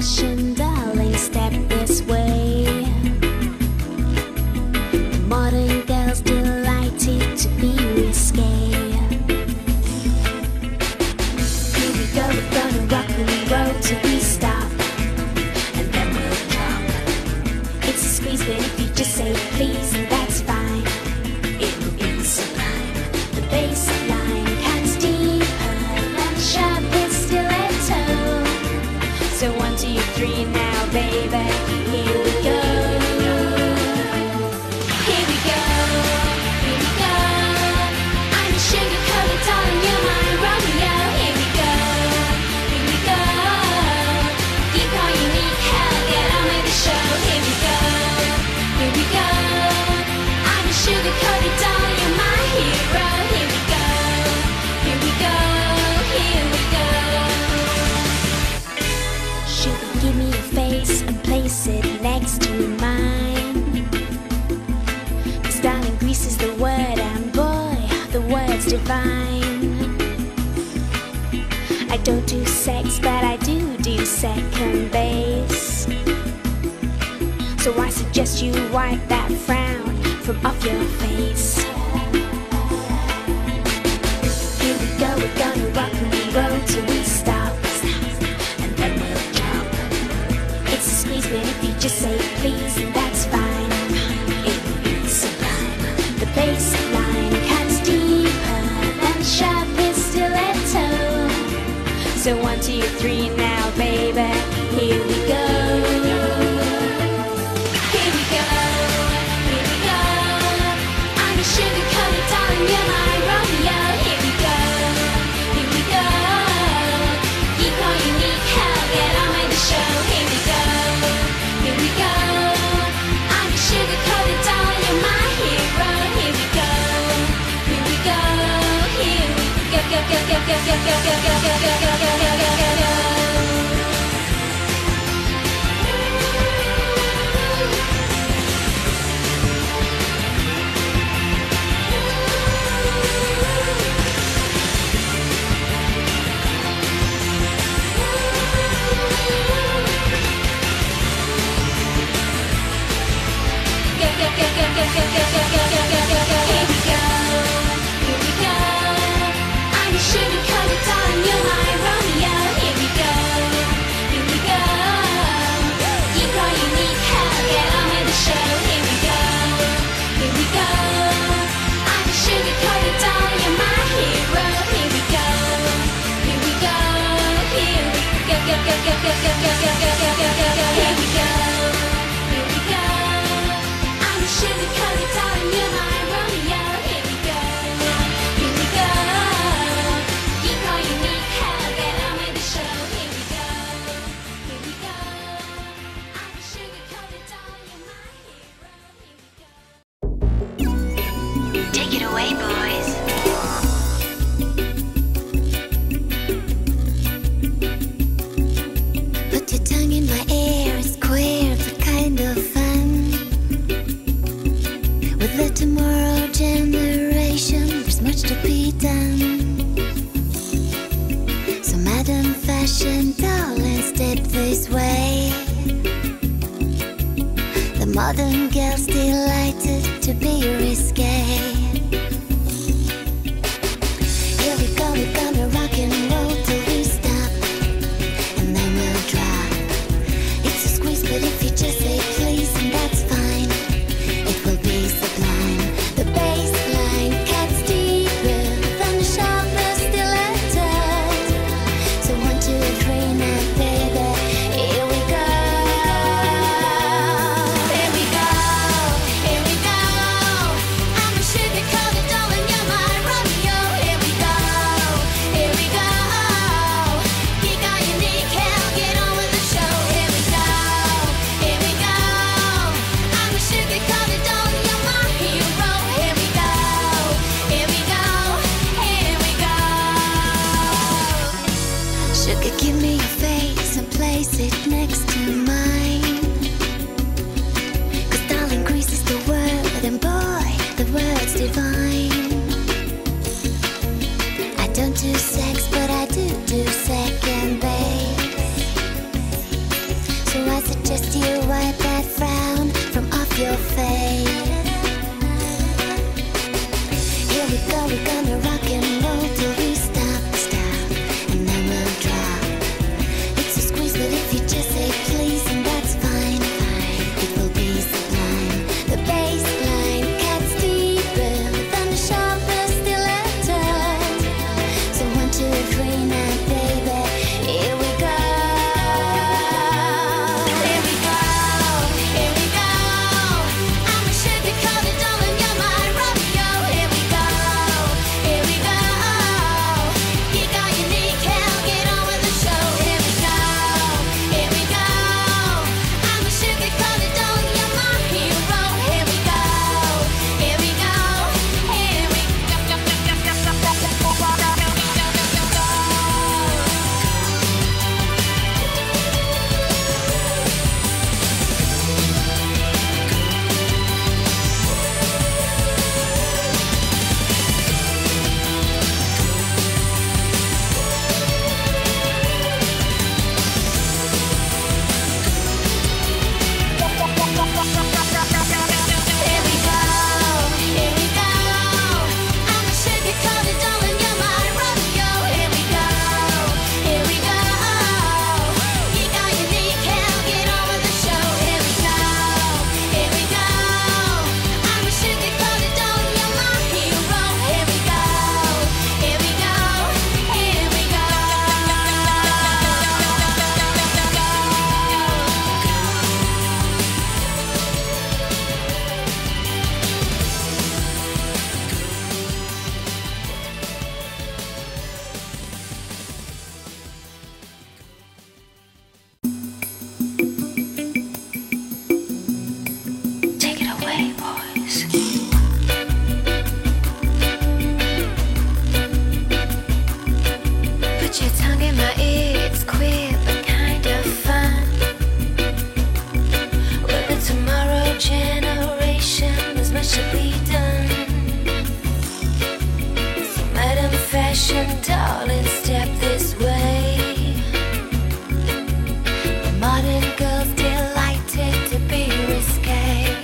fashion, darling, step this way. Modern girls delighted to be risque. Here we go, we're gonna rock and roll till we stop, and then we'll drop. It's a squeeze, but if you just say please, and that's fine, it'll be sublime. The bass line cuts deeper than sharp is stiletto. So 1, 2, 3 now, baby, here we go. Here we go, here we go. I'm a sugar-coated darling, you're my Romeo. Here we go, here we go. Keep all you need, hell, get on with the show. Here we go, here we go. I'm a sugar-coated darling, you're my hero. Here we go, here we go, here we go. Sugar, give me your face and place it next to mine. 'Cause darling, Greece is the word, and boy, the word's divine. I don't do sex, but I do second base. So I suggest you wipe that frown from off your face. Here we go, we're gonna rock and roll till we stop, and then we'll drop. It's a squeeze, but if you just say please, that's fine, it will be sublime. The bass line cuts deeper than sharp is stiletto. So 1, 2, 3 now, baby, here we go. Here we go, here we go. I'm a sugar-coated darling, you're my Romeo. Here we go, here we go. Keep all you need, hell, get on with the show. Here we go, here we go. I'm a sugar-coated darling, you're my hero. Here we go, here we go, here we go, go, go, go, go, go, go, go, go, go, go, go, go, go, go, go, go. Here we go, here we go. I'm a sugar-coated darling, you're my Romeo. Here we go, here we go. Keep all you need, hell, get on with the show. Here we go, here we go. I'm a sugar-coated darling, you're my hero. Here we go, here we go, here we go, go, go, go, go, go, go, go, go, go, go, go, go. Here we go, here we go. I'm a sugar-coated darling, you're my Romeo. Here we go, here we go. Keep all you need, hell, get on with the show. Here we go, here we go. I'm a sugar-coated darling, you're my hero. Here we go. Take it away, boys. Put your tongue in my ear, it's queer, but kind of fun. With the tomorrow generation, there's much to be done. So Madam Fashion, darling, step this way. The modern girl's delighted to be risque. Here we go, we're gonna rock and roll till we stop, and then we'll drop. It's a squeeze, but if you just say please, and that's fine, it will be sublime. The bass line cuts deeper than the sharpest stiletto. So 1, 2, 3 now, baby, here we go. Here we go, here we go. I'm a sugar-coated darling, you're my Romeo. Here we go, here we go. Geek all you need, hell, get on with the show. Here we go, here we go. I'm a sugar-coated darling, you're my hero. Here we go, here we go, here we go. Sugar, give me your face and place it next to mine. 'Cause darling, Greece is the word, and boy, the word's divine. I don't do sex, but I do second base. suggest you wipe that frown from off your face. Here we go, we're gonna rock and roll till we stop, and then we'll drop. It's a squeeze, but if you just say please, and that's fine, it will be sublime. The bass line cuts deeper than the sharpest stiletto. So 1, 2, 3 now, baby, here we go. Here we go, here we go. I'm a sugar-coated darling, you're my Romeo. Here we go, here we go. You got unique hair, get on with the show. Here we go, here we go. I'm a sugar-coated darling, you're my hero. Here we go, here we go, here we Here we go, here we go. I'm a sugar-coated darling, you're my Romeo. Here we go, here we go. You got unique hair, get on with the show. Here we go, here we go. I'm a sugar-coated darling, you're my hero. Here we go, here we go, here we go. Take it away, boys. Put your tongue in my ear, it's queer but kind of fun. With the tomorrow generation, there's much to be done. So Madam Fashion, darling, step this way. The modern girls delighted to be risque.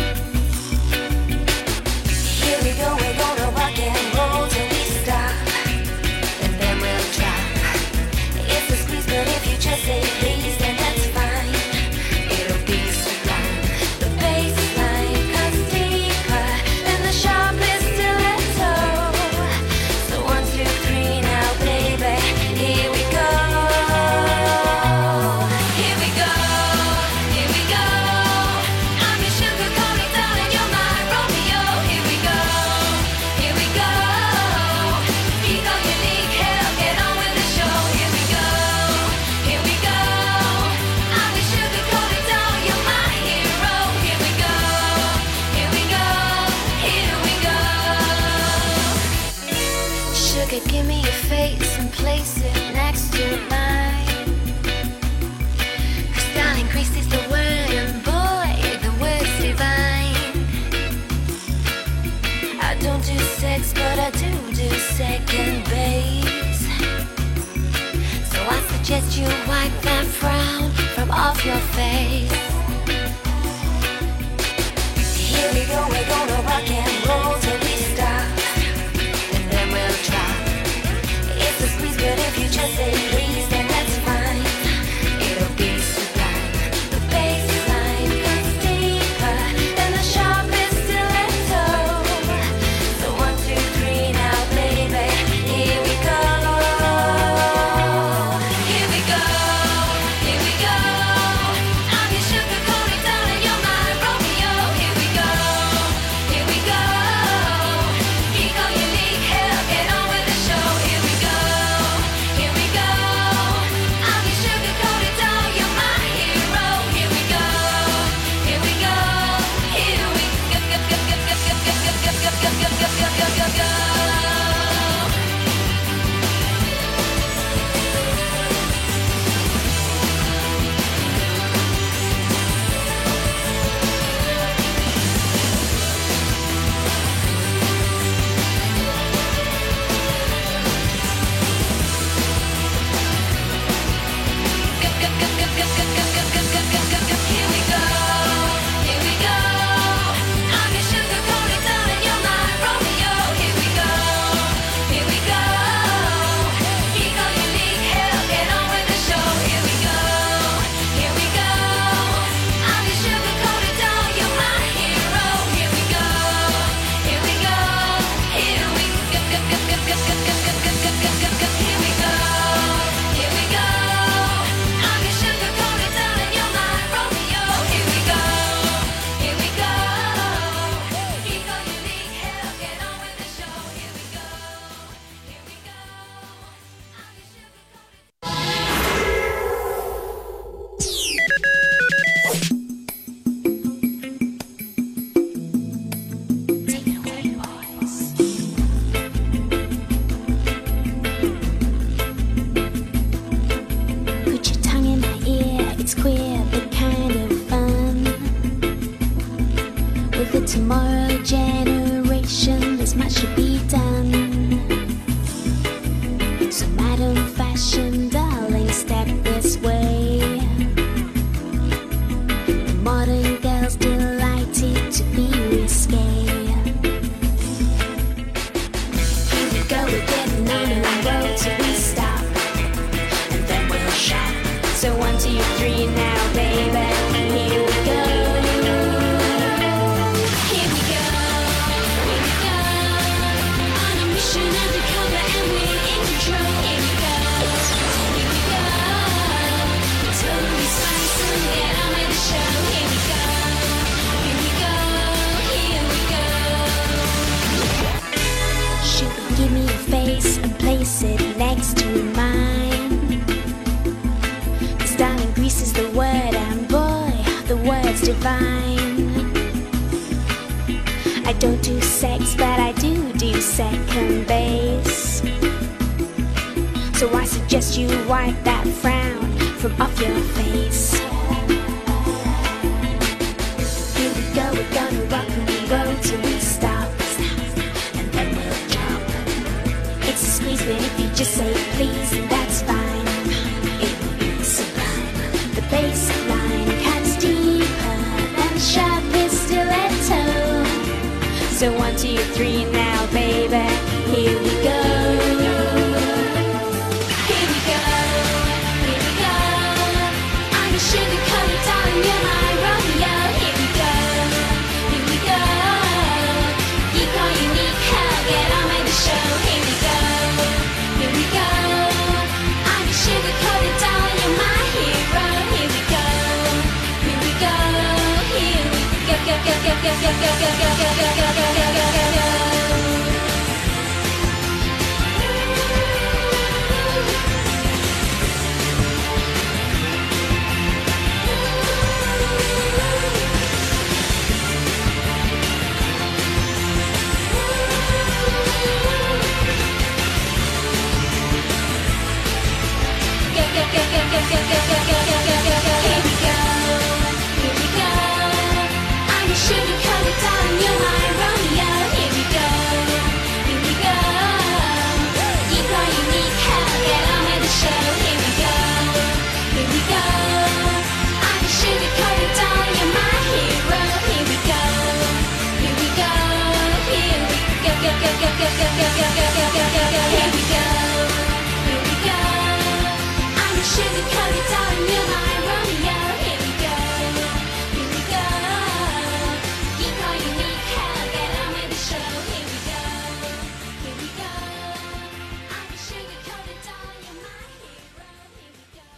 Here we go, we're gonna rock and roll till we stop, and then we'll drop. It's a squeeze, but if you just say please, then that's fine. It'll be sublime. The bass line cuts deeper than the sharpest stiletto. So 1, 2, 3 now, baby, here we go. Here we go, here we go. I'm your sugar-coated darling, you're my Romeo. Here we go, here we go. You got unique hair, get on with the show. Here we go, here we go. I'm your sugar-coated darling, you're my hero. Here we go, here we go, here we go. Sugar, give me your face and place it next to mine. 'Cause darling, grace is the word, and boy, the word's divine. I don't do sex, but I do second base. So I suggest you wipe that frown from off your face. Here we go, we're gonna rock and roll till we stop, and then we'll drop. It's a squeeze, but if you just say please, then that's fine. It'll be sublime. The bass line cuts deeper than the sharpest stiletto. So 1, 2, 3 now, baby, here we go. Here we go, here we go. tomorrow generation, there's much to be done. So Madam Fashion, darling, step this way. The modern girls delighted to be risque. Here we go, we're getting on a road till we stop, and then we'll shop. So 1, 2, 3 now, baby, here we go. Here we go, on a mission undercover and we're in control. Here we go, totally spice and get on with the show. Here we go, here we go. Should we give me a face and place it next to mine? 'Cause darling, Grease is the word, and boy, the word's divine. I don't do sex, but I do second base. So I suggest you wipe that frown from off your face. Here we go, we're gonna rock and roll till we stop, and then we'll jump. It's a squeeze, but if you just say please, that's fine. It will be sublime. The bass line cuts deeper than a sharp stiletto. So 1, 2, 3 now, baby, here we go. Here we go, here we go. I'm a sugar-coated darling, you're my Romeo. Here we go, here we go. You call unique, hell, get on with the show. Here we go, here we go. I'm a sugar-coated darling, you're my hero. Here we go, here we go, here we go, go, go, go, go, go, go, go, go, go, go, go, go, go, go, go, go. Here we go, here we go. I'm a sugar-coated darling, you're my Romeo. Here we go, here we go. You call unique, hell, get on with the show. Here we go, here we go. I'm a sugar-coated darling, you're my hero. Here we go, here we go, here we go, go, go, go, go, go, go, go, go, go, go, go, go. Here we go, here we go. I'm a sugar-coated darling, you're my Romeo. Here we go, here we go. You call unique, hell, get on with the show. Here we go, here we go. I'm a sugar-coated darling, you're my hero. Here we go.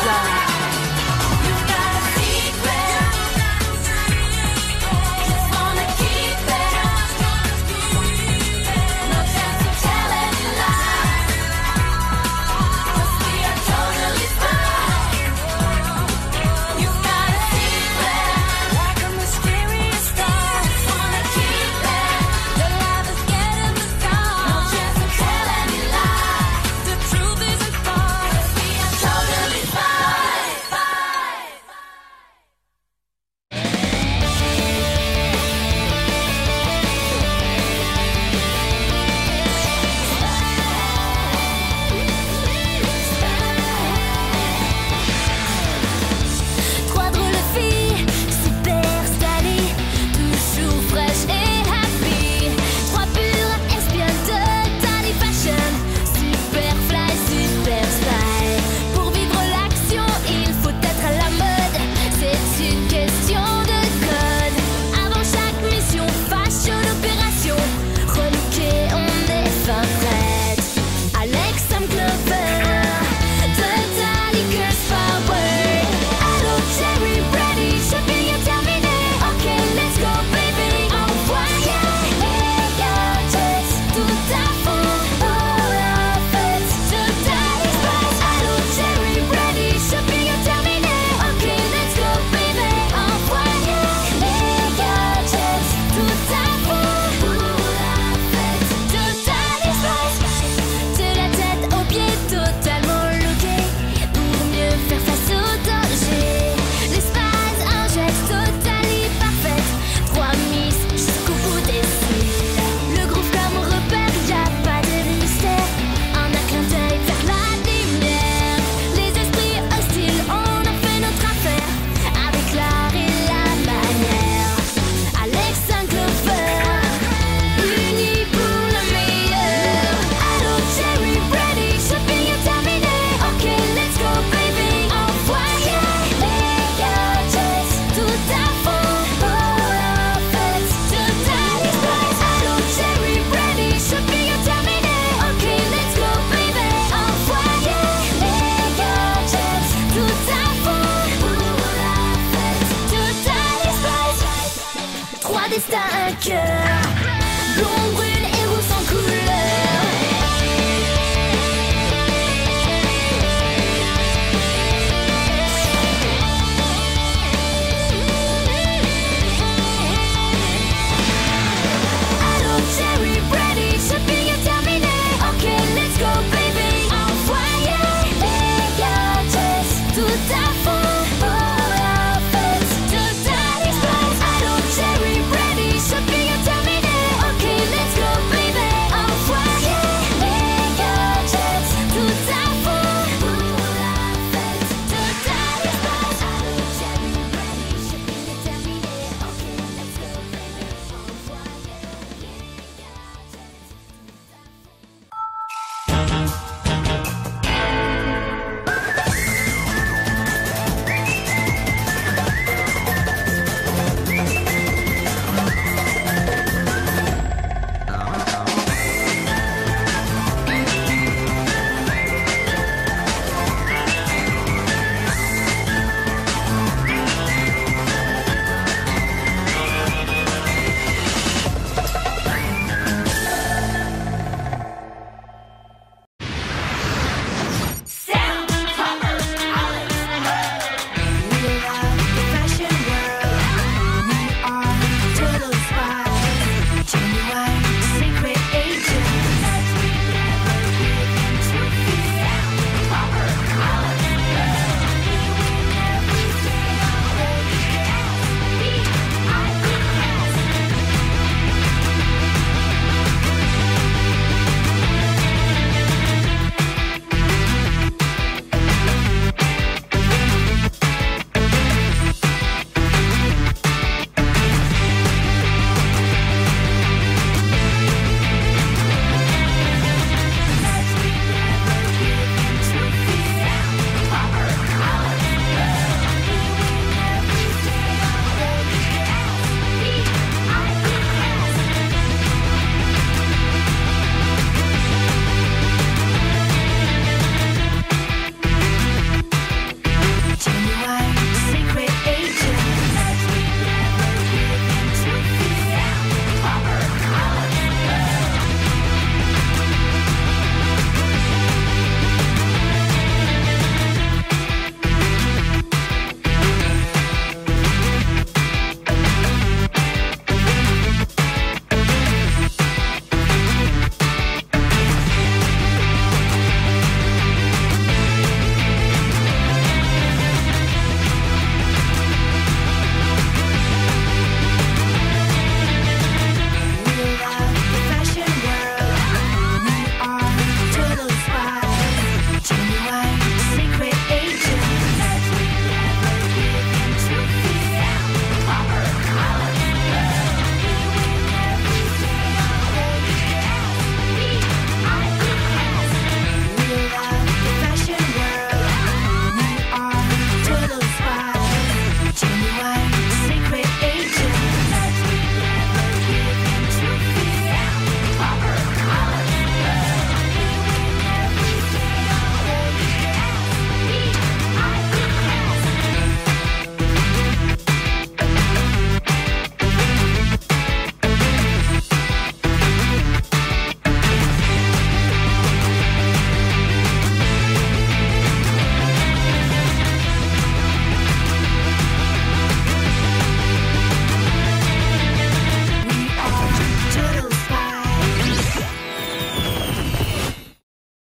Destin, un cœur,